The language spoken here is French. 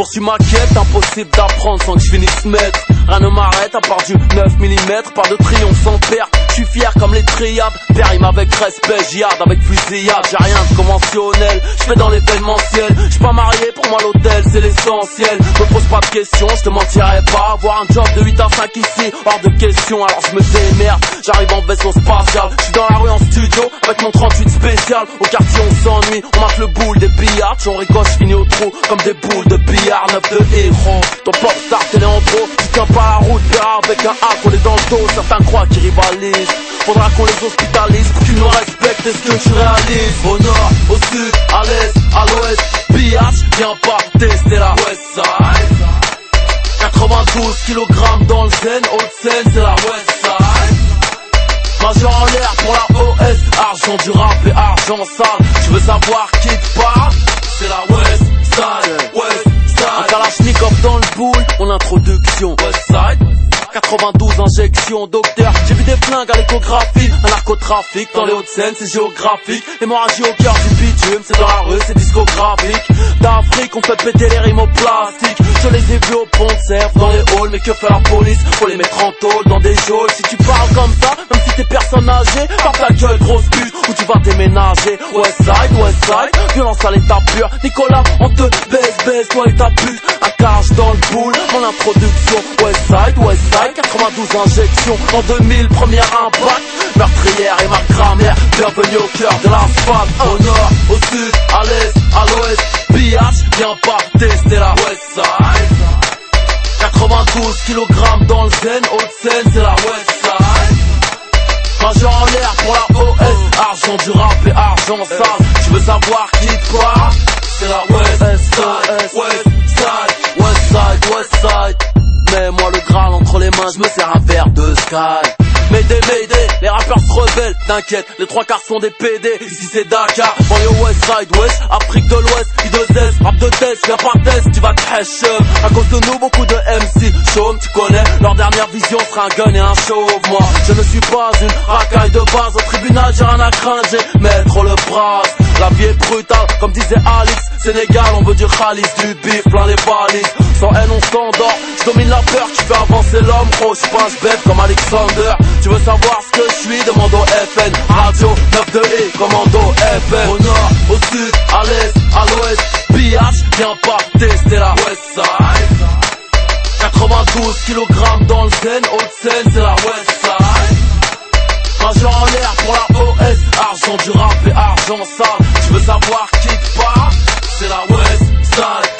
poursuis ma quête, impossible d'apprendre sans que je finisse maître. Rien ne m'arrête à part du 9 mm, pas de triomphe sans perte. Je suis fier comme les triades, périme avec respect, jihad avec fusillade. J'ai rien de conventionnel, je fais dans l'événementiel. Je suis pas marié, pour moi l'hôtel c'est l'essentiel. Me pose pas de questions, je te mentirai pas. Avoir un job de 8 à 5 ici, hors de question. Alors je me démerde, j'arrive en vaisseau spatial. Je suis dans la rue en studio, avec mon 38 spécial. Au quartier on s'ennuie, on marque le boule des billards. J'en ricoche, j'finis au trou, comme des boules de billard. 9 de héros, ton popstar t'es en trop. Tu tiens pas la route, verra avec un A collé dans le dos. Certains croient qu'ils rivalisent, faudra qu'on les hospitalise pour qu'ils nous respectent. Est-ce que tu réalises? Au nord, au sud, à l'est, à l'ouest, BH, viens pas tester la Westside. 92 kg dans le zen, Haute-Seine c'est la Westside. Majeur en l'air pour la OS, argent du rap et argent sale. Tu veux savoir qui te parle? C'est la Westside, Westside. Un Kalachnikov dans le boule, mon introduction Westside. 92 injections, docteur, j'ai vu des flingues à l'échographie. Un narcotrafic dans les Hauts-de-Seine, c'est géographique. L'hémorragie au cœur du bitume, c'est dans la rue, c'est discographique. D'Afrique, on fait péter les rimes au plastique. Je les ai vus au pont de Cerf, dans les halls, mais que fait la police? Faut les mettre en tôle, dans des geôles. Si tu parles comme ça, même si t'es personne âgée, par ta gueule, grosse pute, où tu vas déménager. Westside, Westside, violence à l'état pur. Nicolas, on te baise, toi et ta pute. Un cache dans le boule, mon introduction. Westside, Westside. 92 injections en 2000, premier impact. Meurtrière et ma grammaire, bienvenue au cœur de l'asphalte. Au nord, au sud, à l'est, à l'ouest, BH, viens pas tester la Westside. 92 kg dans le zen, Haute-Seine c'est la Westside. Majeur en l'air pour la OS, argent du rap et argent sale. Tu veux savoir qui te parle? C'est la Westside, Westside, Westside, Westside. Mets-moi le Graal entre les mains, je me sers un verre de Sky. Mayday, Mayday, les rappeurs se rebellent, t'inquiète, les trois quarts sont des PD. Ici c'est Dakar, banlieue Westside, West, Afrique de l'Ouest, I2S, rap de test, viens pas test, tu vas te hash. À cause de nous, beaucoup de MC, chaume, tu connais, leur dernière vision sera un gun et un chauve. Moi, je ne suis pas une racaille de base, au tribunal j'ai rien à craindre, j'ai maître le bras. La vie est brutale, comme disait Alix, Sénégal, on veut du Khalis, du bif, plein les balises. Sans haine on s'endort, je domine la peur qui fait avancer l'homme, gros, je pense bête comme Alexander. Tu veux savoir ce que je suis? Demande au FN, radio 9 de E, commando FN. Au nord, au sud, à l'est, à l'ouest, BH, viens pas tester la Westside. 92 kg dans le zen, Haute-Seine c'est la Westside. Majeur en l'air pour la OS, argent du rap et argent sale. Tu veux savoir qui te parle? C'est la Westside.